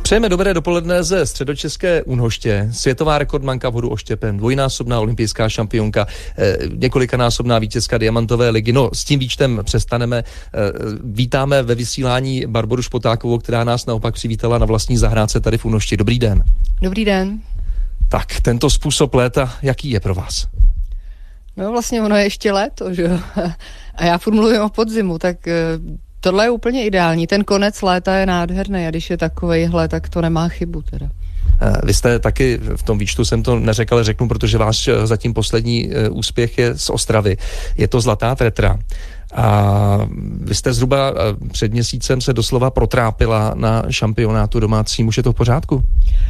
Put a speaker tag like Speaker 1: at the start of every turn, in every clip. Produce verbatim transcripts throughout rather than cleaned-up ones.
Speaker 1: Přejeme dobré dopoledne ze středočeské Únhoště. Světová rekordmanka v hodu oštěpem, dvojnásobná olympijská šampionka, eh, několikanásobná vítězka diamantové ligy. No, s tím výčtem přestaneme. Eh, vítáme ve vysílání Barboru Špotákovou, která nás naopak přivítala na vlastní zahrádce tady v Únhošti. Dobrý den.
Speaker 2: Dobrý den.
Speaker 1: Tak, tento způsob léta, jaký je pro vás?
Speaker 2: No vlastně ono je ještě léto, že jo? A já furt mluvím o podzimu, tak tohle je úplně ideální. Ten konec léta je nádherný a když je takovejhle, tak to nemá chybu teda.
Speaker 1: Vy jste taky, v tom výčtu jsem to neřekl, ale řeknu, protože váš zatím poslední úspěch je z Ostravy. Je to zlatá tretra. A vy jste zhruba před měsícem se doslova protrápila na šampionátu domácím. Už je to v pořádku?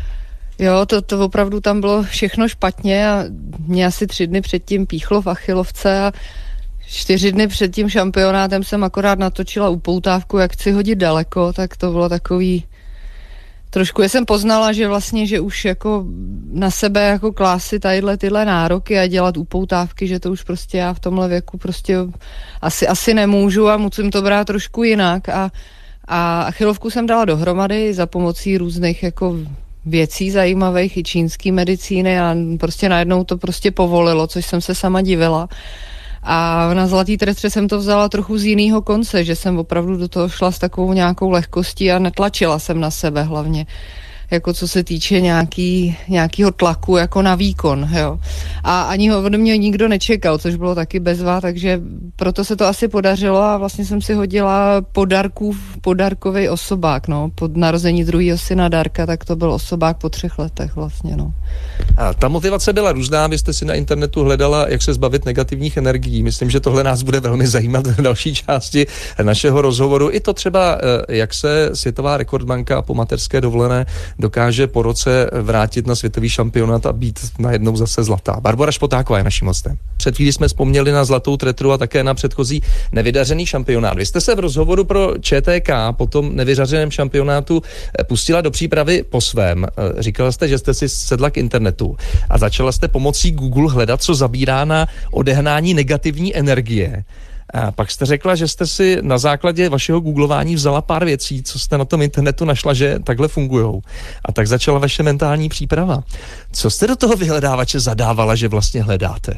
Speaker 2: Jo, to, to opravdu tam bylo všechno špatně a mě asi tři dny předtím píchlo v achilovce a čtyři dny před tím šampionátem jsem akorát natočila upoutávku, jak chci hodit daleko, tak to bylo takový... Trošku jsem poznala, že vlastně, že už jako na sebe jako klásy tadyhle tyhle nároky a dělat upoutávky, že to už prostě já v tomhle věku prostě asi, asi nemůžu a musím to brát trošku jinak a, a achilovku jsem dala dohromady za pomocí různých jako věcí zajímavých i čínský medicíny a prostě najednou to prostě povolilo, což jsem se sama divila. A na zlatý tretře jsem to vzala trochu z jiného konce, že jsem opravdu do toho šla s takovou nějakou lehkostí a netlačila jsem na sebe hlavně. Jako co se týče nějaký, nějakýho tlaku jako na výkon, jo. A ani ho ode mě nikdo nečekal, což bylo taky bezva, takže proto se to asi podařilo a vlastně jsem si hodila podarků, podarkový osobák, no. Po narození druhého syna Darka, tak to byl osobák po třech letech vlastně, no.
Speaker 1: A ta motivace byla různá, vy jste si na internetu hledala, jak se zbavit negativních energií. Myslím, že tohle nás bude velmi zajímat v další části našeho rozhovoru. I to třeba, jak se světová rekordmanka po mateřské dovolené dokáže po roce vrátit na světový šampionát a být najednou zase zlatá. Barbora Špotáková je naším hostem. Před chvílí jsme vzpomněli na zlatou tretru a také na předchozí nevydařený šampionát. Vy jste se v rozhovoru pro ČTK po tom nevyřazeném šampionátu pustila do přípravy po svém. Říkala jste, že jste si sedla k internetu a začala jste pomocí Google hledat, co zabírá na odehnání negativní energie. A pak jste řekla, že jste si na základě vašeho googlování vzala pár věcí, co jste na tom internetu našla, že takhle fungujou. A tak začala vaše mentální příprava. Co jste do toho vyhledávače zadávala, že vlastně hledáte?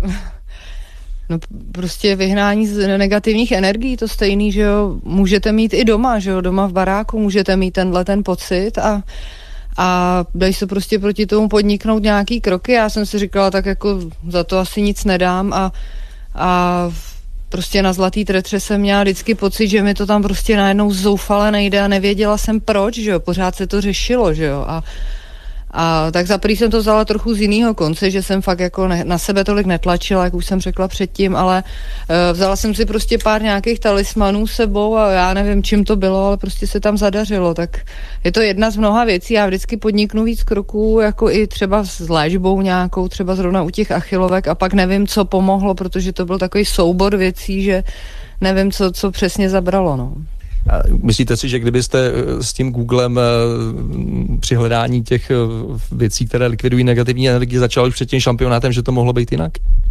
Speaker 2: No prostě vyhnání z negativních energií, to stejný, že jo, můžete mít i doma, že jo, doma v baráku můžete mít tenhle ten pocit a a dají se prostě proti tomu podniknout nějaký kroky. Já jsem si říkala, tak jako za to asi nic nedám a, a prostě na zlatý tretře jsem měla vždycky pocit, že mi to tam prostě najednou zoufale nejde a nevěděla jsem proč, že jo, pořád se to řešilo, že jo, a A tak za prvý jsem to vzala trochu z jiného konce, že jsem fakt jako ne, na sebe tolik netlačila, jak už jsem řekla předtím, ale uh, vzala jsem si prostě pár nějakých talismanů sebou a já nevím, čím to bylo, ale prostě se tam zadařilo, tak je to jedna z mnoha věcí. Já vždycky podniknu víc kroků, jako i třeba s léčbou nějakou, třeba zrovna u těch achilovek a pak nevím, co pomohlo, protože to byl takový soubor věcí, že nevím, co, co přesně zabralo, no.
Speaker 1: A myslíte si, že kdybyste s tím Googlem při hledání těch věcí, které likvidují negativní energii, začal už před tím šampionátem, že to mohlo být jinak?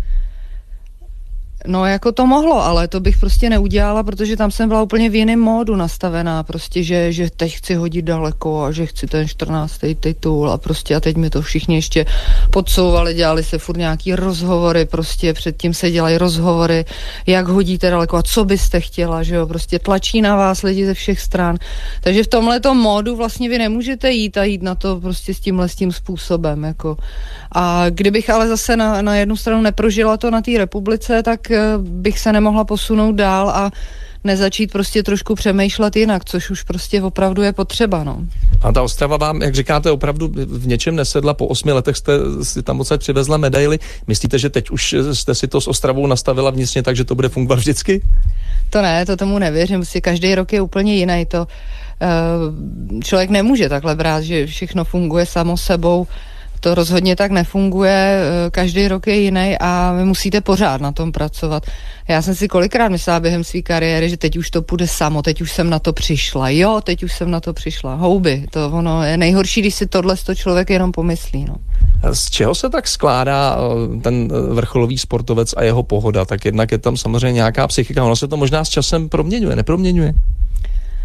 Speaker 2: No jako to mohlo, ale to bych prostě neudělala, protože tam jsem byla úplně v jiném módu nastavená, prostě, že, že teď chci hodit daleko a že chci ten čtrnáctý titul a prostě a teď mi to všichni ještě podsouvali, dělali se furt nějaký rozhovory, prostě předtím se dělají rozhovory, jak hodíte daleko a co byste chtěla, že jo, prostě tlačí na vás lidi ze všech stran, takže v tomhletom módu vlastně vy nemůžete jít a jít na to prostě s tímhle s tím způsobem, jako. A kdybych ale zase na, na jednu stranu neprožila to na té republice, tak bych se nemohla posunout dál a nezačít prostě trošku přemýšlet jinak, což už prostě opravdu je potřeba, no.
Speaker 1: A ta Ostrava vám, jak říkáte, opravdu v něčem nesedla, po osmi letech jste si tam odsaď přivezla medaily. Myslíte, že teď už jste si to s Ostravou nastavila vnitřně tak, že to bude fungovat vždycky?
Speaker 2: To ne, to tomu nevěřím, prostě každý rok je úplně jiný, to uh, člověk nemůže takhle brát, že všechno funguje samo sebou. To rozhodně tak nefunguje, každý rok je jiný a vy musíte pořád na tom pracovat. Já jsem si kolikrát myslela během své kariéry, že teď už to půjde samo, teď už jsem na to přišla, jo, teď už jsem na to přišla. Houby, to ono je nejhorší, když si tohle to člověk jenom pomyslí, no.
Speaker 1: Z čeho se tak skládá ten vrcholový sportovec a jeho pohoda? Tak jednak je tam samozřejmě nějaká psychika, ono se to možná s časem proměňuje, neproměňuje?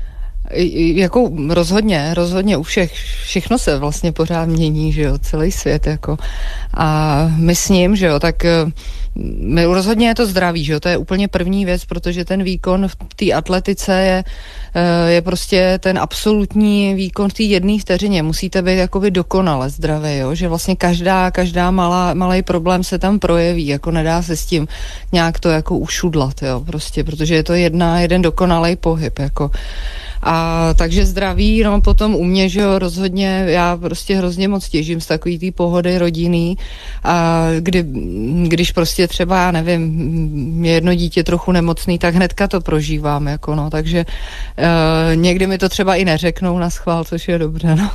Speaker 2: Jako rozhodně, rozhodně u všech, všechno se vlastně pořád mění, že jo, celý svět, jako. A my s ním, že jo, tak my rozhodně je to zdraví, že jo, to je úplně první věc, protože ten výkon v té atletice je, je prostě ten absolutní výkon v té jedné vteřině, musíte být jakoby dokonale zdravý, jo, že vlastně každá, každá malá, malý problém se tam projeví, jako nedá se s tím nějak to jako ušudlat, jo, prostě, protože je to jedna, jeden dokonalý pohyb, jako. A takže zdraví, no potom u mě, že jo, rozhodně, já prostě hrozně moc těžím z takový té pohody rodinný a kdy, když prostě třeba, já nevím, je jedno dítě trochu nemocný, tak hnedka to prožívám, jako no, takže uh, někdy mi to třeba i neřeknou na schvál, což je dobře, no.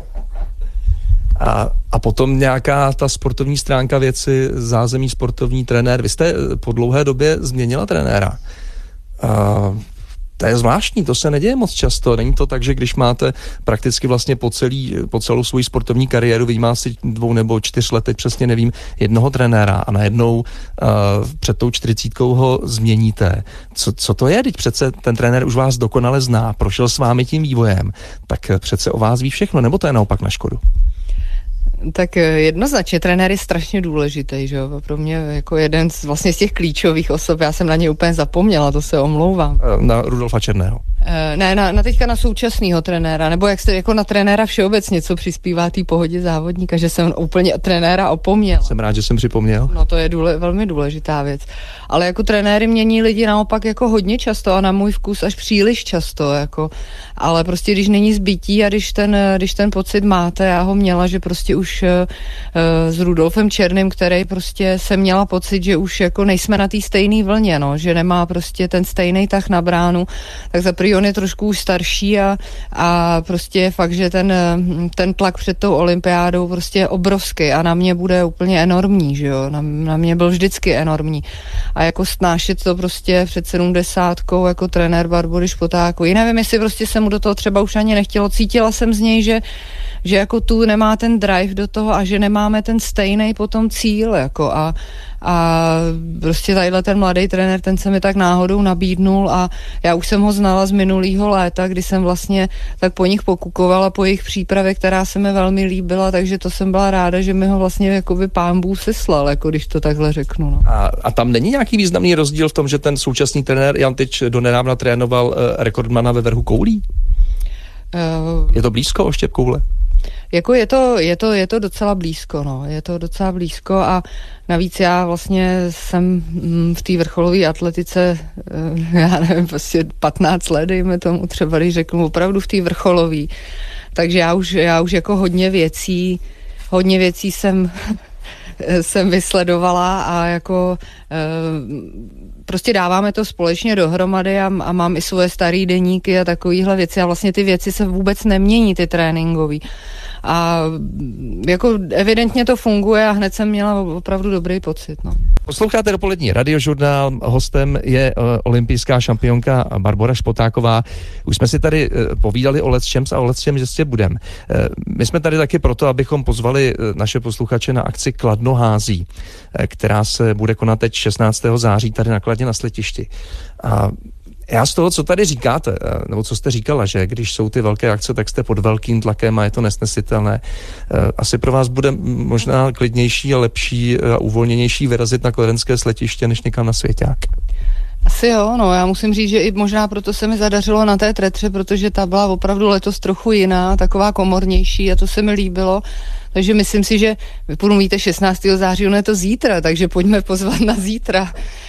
Speaker 1: A, a potom nějaká ta sportovní stránka věci, zázemí sportovní trenér. Vy jste po dlouhé době změnila trenéra. Uh, To je zvláštní, to se neděje moc často. Není to tak, že když máte prakticky vlastně po, celý, po celou svou sportovní kariéru, vyjímá si dvou nebo čtyř let, teď přesně nevím, jednoho trenéra a najednou uh, před tou čtyřicítkou ho změníte. Co, co to je? Teď přece ten trenér už vás dokonale zná, prošel s vámi tím vývojem, tak přece o vás ví všechno, nebo to je naopak na škodu?
Speaker 2: Tak jednoznačně, trenér je strašně důležitý, že jo, pro mě jako jeden z, vlastně z těch klíčových osob, já jsem na něj úplně zapomněla, to se omlouvám.
Speaker 1: Na Rudolfa Černého.
Speaker 2: Ne, na, na teďka na současného trenéra, nebo jak jste jako na trenéra všeobecně, co přispívá té pohodě závodníka, že jsem úplně trenéra opomněl.
Speaker 1: Jsem rád, že jsem připomněl.
Speaker 2: No to je důle, velmi důležitá věc. Ale jako trenéry mění lidi naopak jako hodně často a na můj vkus až příliš často, jako. Ale prostě když není zbytí a když ten, když ten pocit máte, já ho měla, že prostě už uh, s Rudolfem Černým, který prostě jsem měla pocit, že už jako nejsme na té stejné vlně, no, že nemá prostě ten stejný tah na bránu, tak za prvý on je trošku už starší a, a prostě je fakt, že ten, ten tlak před tou olympiádou prostě je obrovský a na mě bude úplně enormní, že jo, na, na mě byl vždycky enormní. A jako snášet to prostě před sedmdesátkou jako trenér Barbory Špotákový. Nevím, jestli prostě se mu do toho třeba už ani nechtělo. Cítila jsem z něj, že že jako tu nemá ten drive do toho a že nemáme ten stejný potom cíl, jako a, a prostě tadyhle ten mladý trenér, ten se mi tak náhodou nabídnul a já už jsem ho znala z minulýho léta, kdy jsem vlastně tak po nich pokukovala, po jejich přípravě, která se mi velmi líbila, takže to jsem byla ráda, že mi ho vlastně jakoby pán Bůh seslal, jako když to takhle řeknu. No.
Speaker 1: A, a tam není nějaký významný rozdíl v tom, že ten současný trenér Jan Tyč donedávna trénoval uh, rekordmana ve vrhu koulí? Uh, je to blízko, oštěp koule?
Speaker 2: Jako je to, je to, je to docela blízko, no, je to docela blízko a navíc já vlastně jsem v té vrcholové atletice, já nevím, prostě patnáct let, dejme tomu třeba, když řeknu opravdu v té vrcholové, takže já už, já už jako hodně věcí, hodně věcí jsem jsem vysledovala a jako prostě dáváme to společně dohromady a, a mám i svoje starý deníky a takovýhle věci a vlastně ty věci se vůbec nemění, ty tréninkový. A jako evidentně to funguje a hned jsem měla opravdu dobrý pocit. No.
Speaker 1: Posloucháte dopolední radiožurnál, hostem je uh, olympijská šampionka Barbora Špotáková. Už jsme si tady uh, povídali o lecčems a o lecčem ještě budem. Uh, my jsme tady taky proto, abychom pozvali uh, naše posluchače na akci Kladno hází, uh, která se bude konat teď šestnáctého září tady na Kladně na Sletišti. A já z toho, co tady říkáte, nebo co jste říkala, že když jsou ty velké akce, tak jste pod velkým tlakem a je to nesnesitelné. Asi pro vás bude možná klidnější a lepší a uvolněnější vyrazit na kladenské sletiště, než někam na Svěťák.
Speaker 2: Asi jo, no, já musím říct, že i možná proto se mi zadařilo na té tretře, protože ta byla opravdu letos trochu jiná, taková komornější a to se mi líbilo. Takže myslím si, že vy mluvíte šestnáctého září, ono je to zítra, takže pojďme pozvat na zítra,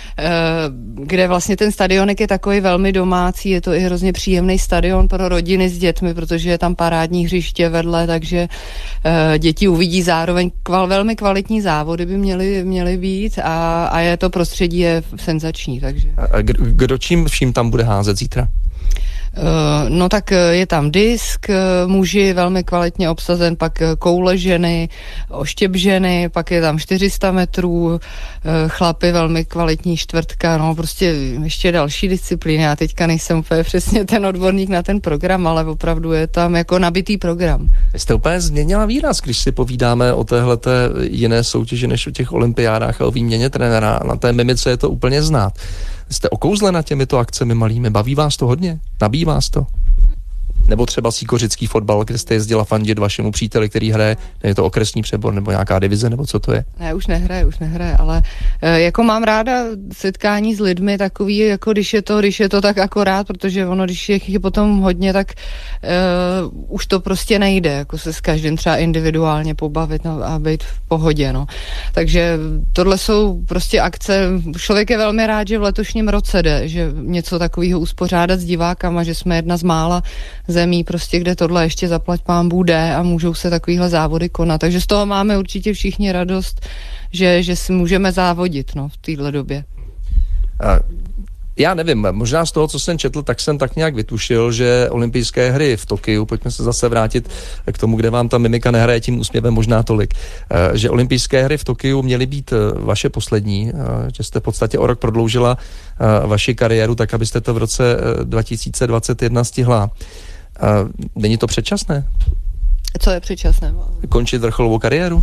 Speaker 2: kde vlastně ten stadionek je takový velmi domácí, je to i hrozně příjemný stadion pro rodiny s dětmi, protože je tam parádní hřiště vedle, takže děti uvidí zároveň kval, velmi kvalitní závody by měly, měly být a, a je to prostředí je senzační. Takže.
Speaker 1: A kdo čím vším tam bude házet zítra?
Speaker 2: No tak je tam disk, muži velmi kvalitně obsazen, pak koule ženy, oštěp ženy, pak je tam čtyři sta metrů, chlapy velmi kvalitní čtvrtka, no prostě ještě další disciplíny. Já teďka nejsem úplně přesně ten odborník na ten program, ale opravdu je tam jako nabitý program.
Speaker 1: Jste úplně změnila výraz, když si povídáme o téhleté jiné soutěži než o těch olympiádách a o výměně trenéra. Na té mimice je to úplně znát. Jste okouzlena těmito akcemi malými? Baví vás to hodně? Nabíjí vás to? Nebo třeba síkořický fotbal, kde jste jezdila fandit vašemu příteli, který hraje, je to okresní přebor nebo nějaká divize, nebo co to je?
Speaker 2: Ne, už nehraje, už nehraje, ale e, jako mám ráda setkání s lidmi takový, jako když je to, když je to tak akorát, protože ono, když je jich potom hodně, tak e, už to prostě nejde, jako se s každým třeba individuálně pobavit no, a být v pohodě, no. Takže tohle jsou prostě akce, člověk je velmi rád, že v letošním roce jde, že něco takového uspořádat s divákama, že jsme jedna z mála zemí, prostě, kde tohle ještě zaplať pán Bůh jde a můžou se takovýhle závody konat. Takže z toho máme určitě všichni radost, že, že si můžeme závodit no, v téhle době.
Speaker 1: A já nevím, možná z toho, co jsem četl, tak jsem tak nějak vytušil, že olympijské hry v Tokiu, pojďme se zase vrátit k tomu, kde vám ta mimika nehraje tím úsměvem možná tolik, že olympijské hry v Tokiu měly být vaše poslední, že jste v podstatě o rok prodloužila vaši kariéru tak, abyste to v roce dva tisíce dvacet jedna stihla. Není to předčasné?
Speaker 2: Co je předčasné?
Speaker 1: Končit vrcholovou kariéru?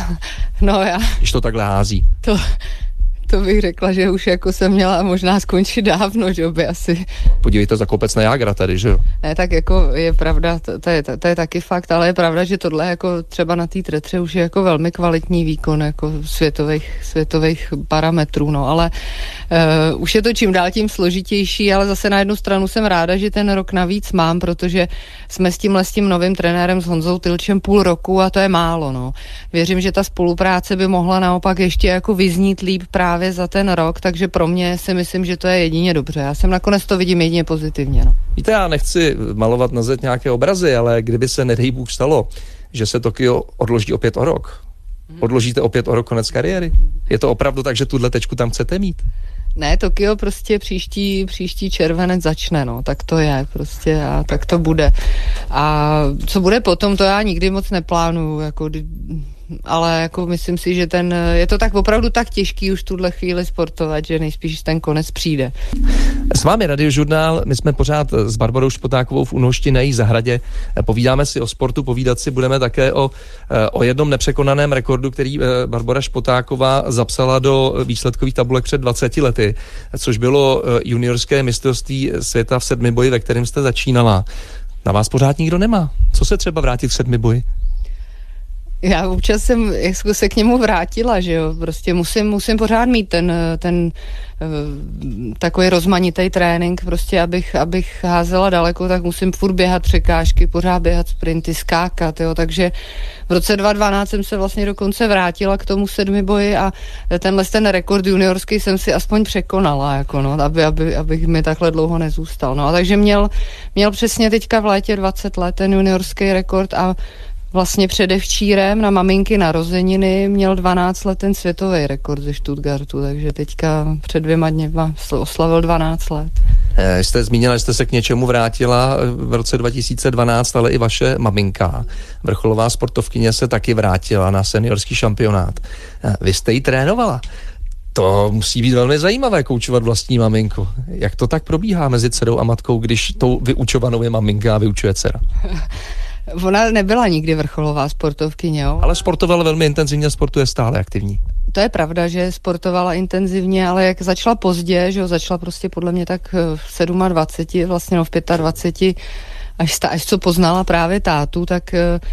Speaker 2: No já...
Speaker 1: Když to takhle hází.
Speaker 2: To... To bych řekla, že už jako jsem měla možná skončit dávno, že by asi.
Speaker 1: Podívejte za kopec na Jágra tady, že jo?
Speaker 2: Ne, tak jako je pravda, to, to, je, to, to je taky fakt, ale je pravda, že tohle jako třeba na té tretře už je jako velmi kvalitní výkon jako světových, světových parametrů, no, ale uh, už je to čím dál tím složitější, ale zase na jednu stranu jsem ráda, že ten rok navíc mám, protože jsme s tímhle s tím novým trenérem s Honzou Tylčem půl roku a to je málo, no. Věřím, že ta spolupráce by mohla naopak ještě jako vyznít líp právě za ten rok, takže pro mě si myslím, že to je jedině dobře. Já jsem nakonec to vidím jedině pozitivně. No.
Speaker 1: Víte, já nechci malovat na zeď nějaké obrazy, ale kdyby se nedej Bůh stalo, že se Tokio odloží opět o rok, odložíte opět o rok konec kariéry? Je to opravdu tak, že tuhle tečku tam chcete mít?
Speaker 2: Ne, Tokio prostě příští, příští červenec začne, no, tak to je prostě a tak to bude. A co bude potom, to já nikdy moc neplánuju, jako ale jako myslím si, že ten, je to tak opravdu tak těžký už tuhle chvíli sportovat, že nejspíš ten konec přijde.
Speaker 1: S vámi Radiožurnál, my jsme pořád s Barborou Špotákovou v Únošti na její zahradě, povídáme si o sportu, povídat si budeme také o, o jednom nepřekonaném rekordu, který Barbora Špotáková zapsala do výsledkových tabulek před dvaceti lety, což bylo juniorské mistrovství světa v sedmiboji, ve kterém jste začínala. Na vás pořád nikdo nemá. Co se třeba vrátit v sedmiboji?
Speaker 2: Já občas jsem jako se k němu vrátila, že jo, prostě musím, musím pořád mít ten, ten uh, takový rozmanitý trénink, prostě abych, abych házela daleko, tak musím furt běhat překážky, pořád běhat sprinty, skákat, jo, takže v roce dva tisíce dvanáct jsem se vlastně dokonce vrátila k tomu sedmiboji a tenhle ten rekord juniorský jsem si aspoň překonala, jako no, aby, aby, abych mi takhle dlouho nezůstal, no, a takže měl, měl přesně teďka v létě dvacet let ten juniorský rekord a vlastně předevčírem na maminky narozeniny měl dvanáct let ten světový rekord ze Stuttgartu, takže teďka před dvěma dněma oslavil dvanáct let.
Speaker 1: Jste zmínila, že jste se k něčemu vrátila v roce dva tisíce dvanáct, ale i vaše maminka, vrcholová sportovkyně, se taky vrátila na seniorský šampionát. Vy jste ji trénovala. To musí být velmi zajímavé, koučovat vlastní maminku. Jak to tak probíhá mezi dcerou a matkou, když tou vyučovanou je maminka a vyučuje dcera?
Speaker 2: Ona nebyla nikdy vrcholová sportovkyně, jo?
Speaker 1: Ale sportovala velmi intenzivně, sportuje stále aktivní.
Speaker 2: To je pravda, že sportovala intenzivně, ale jak začala pozdě, že jo, začala prostě podle mě tak v dvaceti sedmi, vlastně no v dvaceti pěti, až, až co poznala právě tátu, tak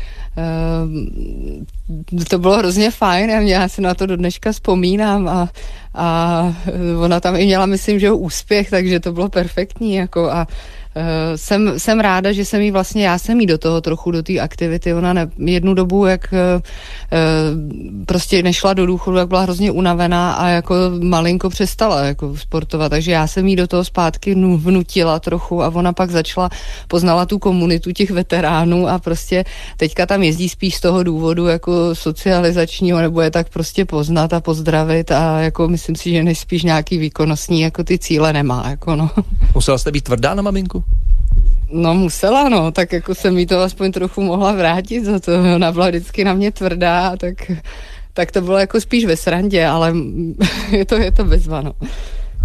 Speaker 2: uh, to bylo hrozně fajn a já si na to do dneška vzpomínám a, a ona tam i měla, myslím, že úspěch, takže to bylo perfektní, jako a Uh, jsem, jsem ráda, že jsem jí vlastně, já jsem jí do toho trochu, do té aktivity, ona ne, jednu dobu, jak uh, prostě nešla do důchodu, jak byla hrozně unavená a jako malinko přestala jako sportovat, takže já jsem jí do toho zpátky vnutila trochu a ona pak začala, poznala tu komunitu těch veteránů a prostě teďka tam jezdí spíš z toho důvodu jako socializačního, nebo je tak prostě poznat a pozdravit a jako myslím si, že nejspíš nějaký výkonnostní jako ty cíle nemá, jako no.
Speaker 1: Musela jste být tvrdá na maminku?
Speaker 2: No musela, no, tak jako jsem jí to aspoň trochu mohla vrátit za to, ona byla vždycky na mě tvrdá, tak, tak to bylo jako spíš ve srandě, ale je to, je to bezva, no.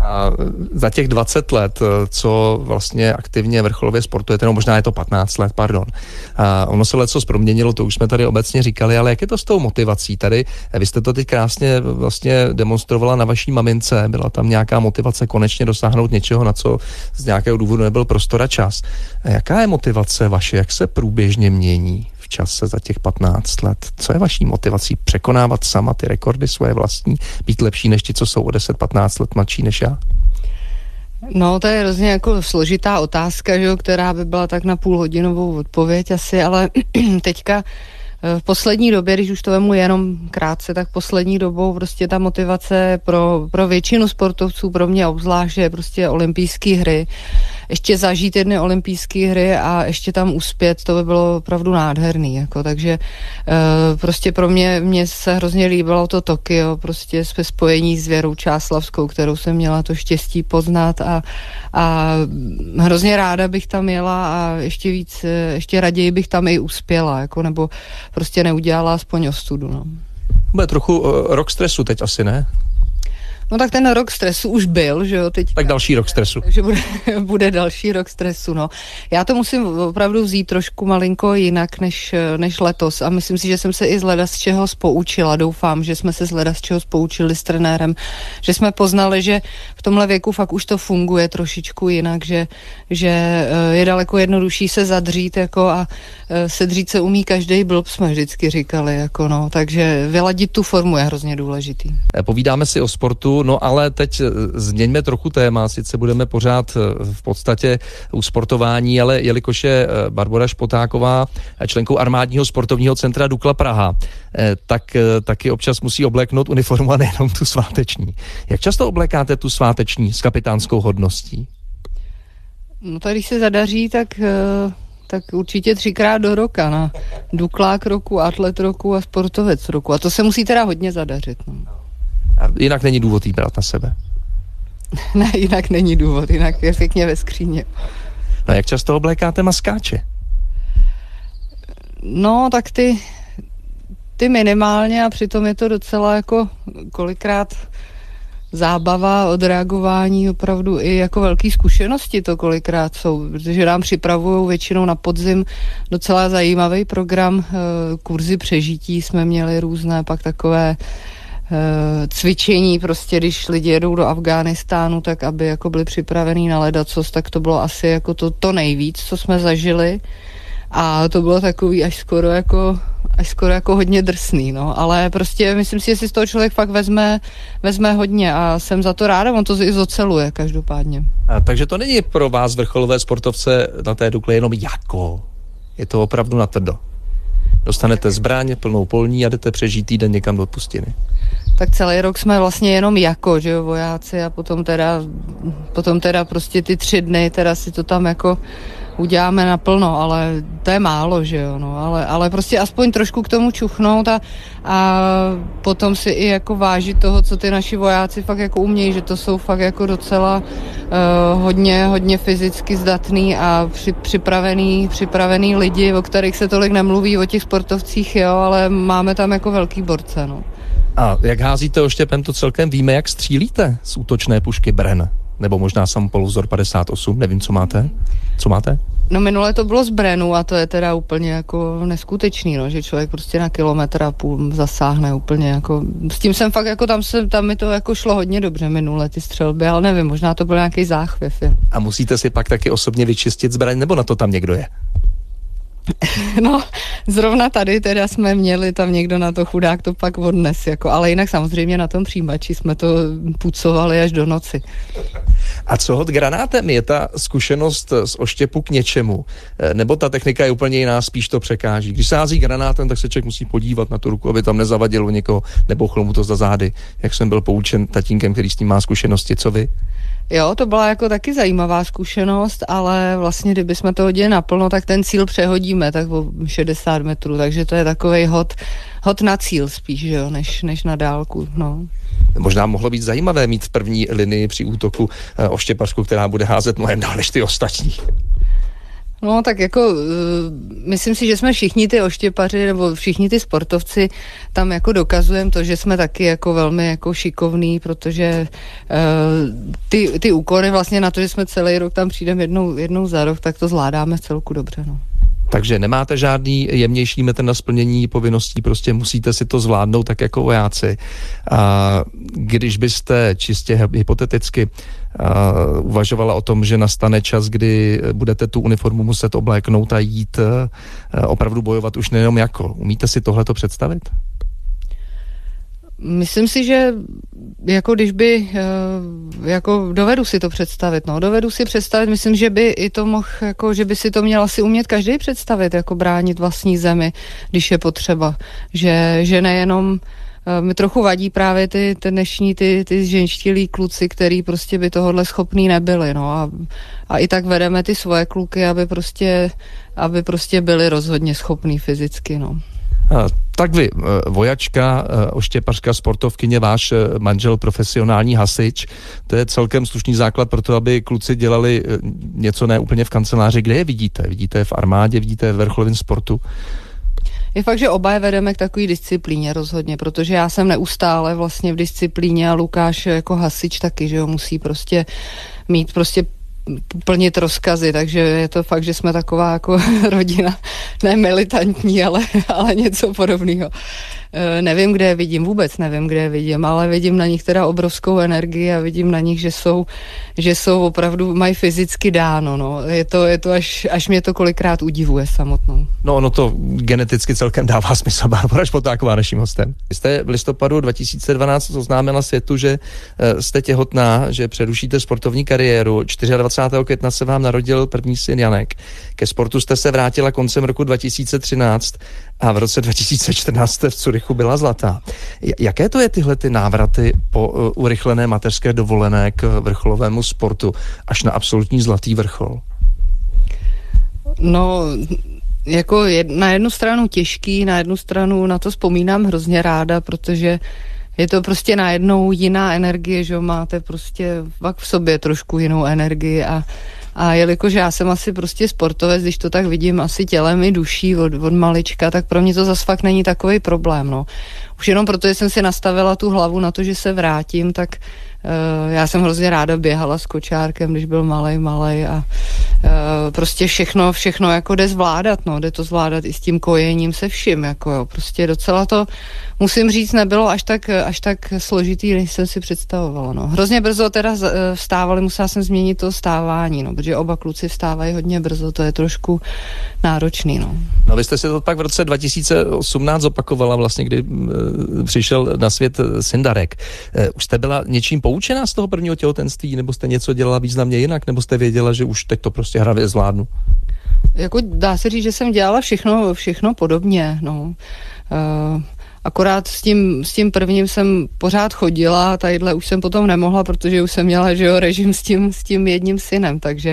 Speaker 1: A za těch dvacet let, co vlastně aktivně vrcholově sportujete, no možná je to patnáct let, pardon. A ono se leco proměnilo, to už jsme tady obecně říkali, ale jak je to s tou motivací tady? Vy jste to teď krásně vlastně demonstrovala na vaší mamince, byla tam nějaká motivace konečně dosáhnout něčeho, na co z nějakého důvodu nebyl prostor a čas. A jaká je motivace vaše, jak se průběžně mění v čase za těch patnáct let? Co je vaší motivací? Překonávat sama ty rekordy svoje vlastní? Být lepší než ti, co jsou o deset patnáct let mladší než já?
Speaker 2: No, to je hrozně jako složitá otázka, že jo, která by byla tak na půlhodinovou odpověď asi, ale teďka v poslední době, když už to vemu jenom krátce, tak poslední dobou prostě ta motivace pro, pro většinu sportovců, pro mě obzvlášť, je prostě olympijské hry. Ještě zažít jedny olympijské hry a ještě tam uspět, to by bylo opravdu nádherný, jako, takže e, prostě pro mě, mě se hrozně líbilo to Tokio, prostě ve spojení s Věrou Čáslavskou, kterou jsem měla to štěstí poznat a, a hrozně ráda bych tam jela a ještě víc, ještě raději bych tam i uspěla, jako, nebo prostě neudělala aspoň ostudu, no.
Speaker 1: Bude trochu uh, rok stresu teď asi, ne?
Speaker 2: No tak ten rok stresu už byl, že jo, teď.
Speaker 1: Tak další rok stresu.
Speaker 2: Takže bude, bude další rok stresu, no. Já to musím opravdu vzít trošku malinko jinak než, než letos a myslím si, že jsem se i z leda z čeho spoučila. Doufám, že jsme se z leda z čeho spoučili s trenérem, že jsme poznali, že v tomhle věku fakt už to funguje trošičku jinak, že, že je daleko jednodušší se zadřít, jako a sedřít se umí každej blb, jsme vždycky říkali, jako no, takže vyladit tu formu je hrozně důležitý.
Speaker 1: Povídáme si o sportu, no ale teď změňme trochu téma, sice budeme pořád v podstatě u sportování, ale jelikož je Barbora Špotáková členkou armádního sportovního centra Dukla Praha, tak taky občas musí obléknout uniformu a nejenom tu sváteční. Jak často oblékáte tu sváteční s kapitánskou hodností?
Speaker 2: No tak když se zadaří, tak... tak určitě třikrát do roka, na Duklák roku, atlet roku a sportovec roku. A to se musí teda hodně zadařit. No.
Speaker 1: A jinak není důvod jí brát na sebe?
Speaker 2: Ne, jinak není důvod, jinak je pěkně ve skříně.
Speaker 1: No jak často oblékáte maskáče?
Speaker 2: No, tak ty, ty minimálně a přitom je to docela jako kolikrát zábava, odreagování, opravdu i jako velké zkušenosti to kolikrát jsou, protože nám připravují většinou na podzim docela zajímavý program, kurzy přežití jsme měli různé, pak takové cvičení, prostě když lidi jedou do Afghánistánu, tak aby jako byli připravení na ledacos, tak to bylo asi jako to, to nejvíc, co jsme zažili a to bylo takový až skoro jako až skoro jako hodně drsný, no, ale prostě myslím si, že si z toho člověk fakt vezme, vezme hodně a jsem za to ráda, on to i zoceluje každopádně.
Speaker 1: A, takže to není pro vás vrcholové sportovce na té Dukle jenom jako, je to opravdu natvrdo. Dostanete zbraň plnou polní a jdete přežít týden někam do pustiny.
Speaker 2: Tak celý rok jsme vlastně jenom jako, že jo, vojáci a potom teda, potom teda prostě ty tři dny, teda si to tam jako uděláme naplno, ale to je málo, že jo, no, ale, ale prostě aspoň trošku k tomu čuchnout a, a potom si i jako vážit toho, co ty naši vojáci fakt jako umějí, že to jsou fakt jako docela uh, hodně, hodně fyzicky zdatný a při, připravený, připravený lidi, o kterých se tolik nemluví, o těch sportovcích, jo, ale máme tam jako velký borce, no.
Speaker 1: A jak házíte oštěpem, to celkem víme, jak střílíte z útočné pušky Bren? Nebo možná Sampoluzor padesát osm, nevím, co máte? Co máte?
Speaker 2: No minule to bylo z Brenu a to je teda úplně jako neskutečný, no, že člověk prostě na kilometr a půl zasáhne úplně jako, s tím jsem fakt jako tam se, tam mi to jako šlo hodně dobře minule ty střelby, ale nevím, možná to byl nějaký záchvěv, je.
Speaker 1: A musíte si pak taky osobně vyčistit zbraň, nebo na to tam někdo je?
Speaker 2: No, zrovna tady teda jsme měli, tam někdo na to chudák to pak odnes, jako, ale jinak samozřejmě na tom přijímači jsme to pucovali až do noci.
Speaker 1: A co hod granátem? Je ta zkušenost z oštěpu k něčemu? Nebo ta technika je úplně jiná, spíš to překáží? Když se hází granátem, tak se člověk musí podívat na tu ruku, aby tam nezavadilo někoho, nebo mu to za zády. Jak jsem byl poučen tatínkem, který s tím má zkušenosti, co vy?
Speaker 2: Jo, to byla jako taky zajímavá zkušenost, ale vlastně, kdyby jsme to hodili naplno, tak ten cíl přehodíme tak o šedesát metrů, takže to je takovej hod, hod na cíl spíš, jo, než, než na dálku, no.
Speaker 1: Možná mohlo být zajímavé mít v první linii při útoku oštěpařku, která bude házet mnohem dál než ty ostatní.
Speaker 2: No tak jako uh, myslím si, že jsme všichni ty oštěpaři nebo všichni ty sportovci tam jako dokazujeme to, že jsme taky jako velmi jako šikovní, protože uh, ty, ty úkony vlastně na to, že jsme celý rok tam přijdeme jednou, jednou za rok, tak to zvládáme v celku dobře, no.
Speaker 1: Takže nemáte žádný jemnější metr na splnění povinností, prostě musíte si to zvládnout tak jako vojáci. A když byste čistě hypoteticky a, uvažovala o tom, že nastane čas, kdy budete tu uniformu muset obléknout a jít a, opravdu bojovat už nejenom jako. Umíte si tohleto představit?
Speaker 2: Myslím si, že jako když by, jako dovedu si to představit, no, dovedu si představit, myslím, že by i to mohl, jako, že by si to měl asi umět každý představit, jako bránit vlastní zemi, když je potřeba, že, že nejenom, mi trochu vadí právě ty, ty dnešní, ty, ty ženštilí kluci, který prostě by tohodle schopný nebyli, no, a, a i tak vedeme ty svoje kluky, aby prostě, aby prostě byli rozhodně schopný fyzicky, no.
Speaker 1: Tak vy, vojačka, oštěpařka, sportovkyně, váš manžel profesionální hasič, to je celkem slušný základ pro to, aby kluci dělali něco ne úplně v kanceláři. Kde je vidíte? Vidíte je v armádě, vidíte je v vrcholovém sportu?
Speaker 2: Je fakt, že oba je vedeme k takové disciplíně rozhodně, protože já jsem neustále vlastně v disciplíně a Lukáš jako hasič taky, že jo, musí prostě mít prostě plnit rozkazy, takže je to fakt, že jsme taková jako rodina, ne militantní, ale, ale něco podobného. E, nevím, kde je vidím, vůbec nevím, kde je vidím, ale vidím na nich teda obrovskou energii a vidím na nich, že jsou, že jsou opravdu, mají fyzicky dáno, no. Je to, je to až, až mě to kolikrát udivuje samotnou.
Speaker 1: No ono to geneticky celkem dává smysl. Barbora Špotáková naším hostem. Vy jste v listopadu dva tisíce dvanáct oznámila světu, že jste těhotná, že přerušíte sportovní kariéru. dvacátého čtvrtého května se vám narodil první syn Janek. Ke sportu jste se vrátila koncem roku dva tisíce třináct a v roce dva tisíce čtrnáct jste v Curychu byla zlatá. Jaké to je tyhle ty návraty po uh, urychlené mateřské dovolené k vrcholovému sportu až na absolutní zlatý vrchol?
Speaker 2: No, jako jed, na jednu stranu těžký, na jednu stranu na to vzpomínám hrozně ráda, protože je to prostě najednou jiná energie, že máte prostě pak v sobě trošku jinou energii a A jelikož já jsem asi prostě sportovec, když to tak vidím asi tělem i duší od, od malička, tak pro mě to zas fakt není takový problém, no. Už jenom proto, že jsem si nastavila tu hlavu na to, že se vrátím, tak uh, já jsem hrozně ráda běhala s kočárkem, když byl malej, malej a uh, prostě všechno, všechno jako jde zvládat, no. Jde to zvládat i s tím kojením, se vším, jako jo. Prostě docela to, musím říct, nebylo až tak, až tak složitý, než jsem si představovala, no. Hrozně brzo teda vstávali, musela jsem změnit to vstávání, no, protože oba kluci vstávají hodně brzo, to je trošku náročný, no.
Speaker 1: No vy jste si to pak v roce dva tisíce osmnáct zopakovala vlastně, kdy e, přišel na svět syn Darek. E, už jste byla něčím poučená z toho prvního těhotenství, nebo jste něco dělala významně jinak, nebo jste věděla, že už teď to prostě hravě zvládnu?
Speaker 2: Jako dá se říct, že jsem dělala všechno, všechno podobně, no. E, Akorát s tím, s tím prvním jsem pořád chodila, tadyhle už jsem potom nemohla, protože už jsem měla, že jo, režim s tím, s tím jedním synem, takže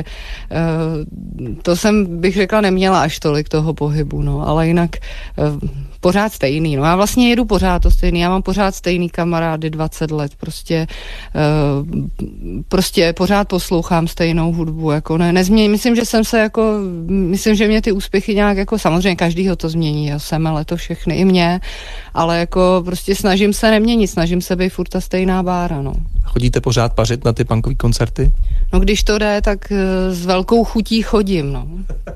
Speaker 2: uh, to jsem, bych řekla, neměla až tolik toho pohybu, no, ale jinak uh, pořád stejný, no, já vlastně jedu pořád to stejný, já mám pořád stejný kamarády dvacet let, prostě uh, prostě pořád poslouchám stejnou hudbu, jako ne, nezmění, myslím, že jsem se jako, myslím, že mě ty úspěchy nějak, jako samozřejmě každýho to změní, jo, semele to všechny, i mě, ale jako prostě snažím se neměnit, snažím se být furt ta stejná bára, no.
Speaker 1: Chodíte pořád pařit na ty punkový koncerty?
Speaker 2: No když to jde, tak s velkou chutí chodím, no.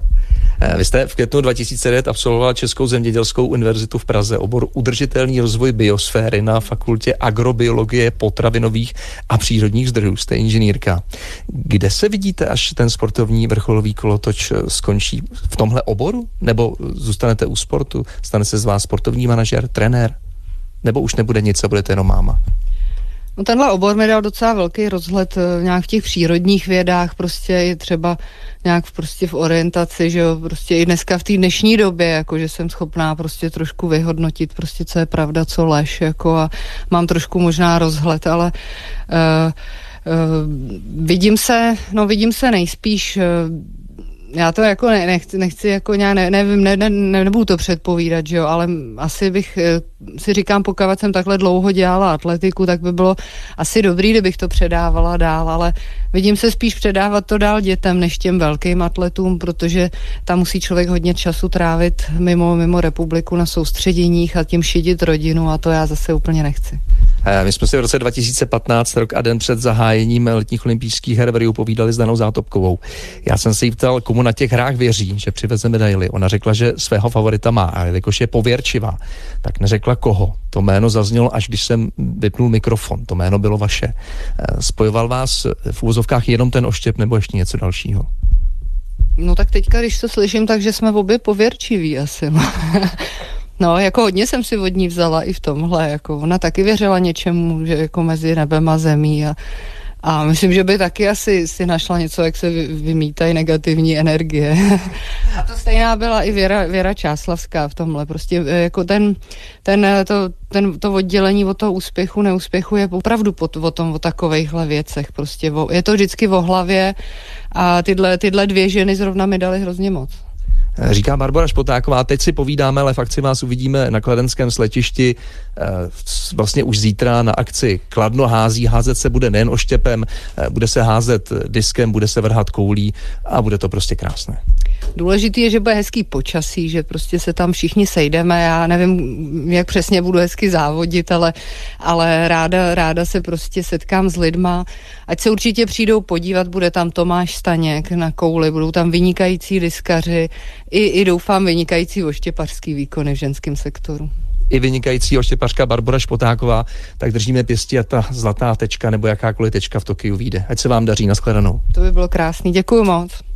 Speaker 1: Vy jste v květnu dva tisíce devět absolvovala Českou zemědělskou univerzitu v Praze, obor udržitelný rozvoj biosféry na fakultě agrobiologie, potravinových a přírodních zdrojů. Jste inženýrka. Kde se vidíte, až ten sportovní vrcholový kolotoč skončí? V tomhle oboru? Nebo zůstanete u sportu? Stane se z vás sportovní manažer, trenér? Nebo už nebude nic a budete jenom máma?
Speaker 2: No tenhle obor mi dal docela velký rozhled nějak v těch přírodních vědách, prostě je třeba nějak v, prostě v orientaci, že jo, prostě i dneska v té dnešní době, jako že jsem schopná prostě trošku vyhodnotit prostě, co je pravda, co lež, jako a mám trošku možná rozhled, ale uh, uh, vidím se, no vidím se nejspíš uh, Já to jako ne, nechci, nechci jako nějak, ne, nevím, ne, ne, ne, nebudu to předpovídat, že jo, ale asi bych si říkám, pokud jsem takhle dlouho dělala atletiku, tak by bylo asi dobrý, kdybych to předávala dál, ale vidím se spíš předávat to dál dětem, než těm velkým atletům, protože tam musí člověk hodně času trávit mimo, mimo republiku na soustředěních a tím šidit rodinu a to já zase úplně nechci.
Speaker 1: My jsme si v roce dva tisíce patnáct, rok a den před zahájením letních olympijských her v Riu, povídali s Danou Zátopkovou. Já jsem se jí ptal, komu na těch hrách věří, že přiveze medaili. Ona řekla, že svého favorita má, a jelikož je pověrčivá, tak neřekla koho. To jméno zaznělo, až když jsem vypnul mikrofon. To jméno bylo vaše. Spojoval vás v úvozovkách jenom ten oštěp nebo ještě něco dalšího?
Speaker 2: No tak teďka, když to slyším, takže jsme obě pověrčiví asi. No, jako hodně jsem si od ní vzala i v tomhle, jako ona taky věřila něčemu, že jako mezi nebem a zemí a, a myslím, že by taky asi si našla něco, jak se vymítají negativní energie. A to stejná byla i Věra, Věra Čáslavská v tomhle, prostě jako ten, ten, to, ten, to oddělení od toho úspěchu, neúspěchu je opravdu po, o tom, o takovejhle věcech, prostě o, je to vždycky o hlavě a tyhle, tyhle dvě ženy zrovna mi daly hrozně moc.
Speaker 1: Říká Barbora Špotáková, teď si povídáme, ale v akci vás uvidíme na kladenském sletišti vlastně už zítra na akci Kladno hází. Házet se bude nejen oštěpem, bude se házet diskem, bude se vrhat koulí a bude to prostě krásné.
Speaker 2: Důležitý je, že bude hezký počasí, že prostě se tam všichni sejdeme. Já nevím, jak přesně budu hezky závodit, ale, ale ráda, ráda se prostě setkám s lidma. Ať se určitě přijdou podívat, bude tam Tomáš Staněk na kouli, budou tam vynikající diskaři i, i doufám vynikající oštěpařský výkony v ženském sektoru.
Speaker 1: I vynikající oštěpařka Barbora Špotáková, tak držíme pěstí a ta zlatá tečka nebo jakákoliv tečka v Tokiu vyjde. Ať se vám daří, nashledanou.
Speaker 2: To by bylo krásný, děkuju moc.